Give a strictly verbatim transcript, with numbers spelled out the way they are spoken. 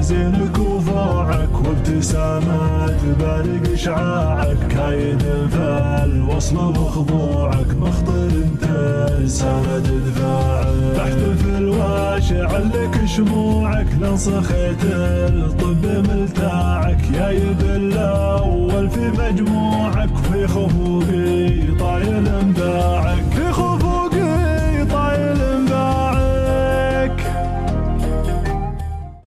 زينك وفوعك وابتسامات بارق اشعاعك، كايد فالوصل وخضوعك، مخطر انت سند دفاعك، تحتفل واشع لك شموعك، لانصخيت الطب ملتاعك، يا يد الاول في مجموعك، في خفوق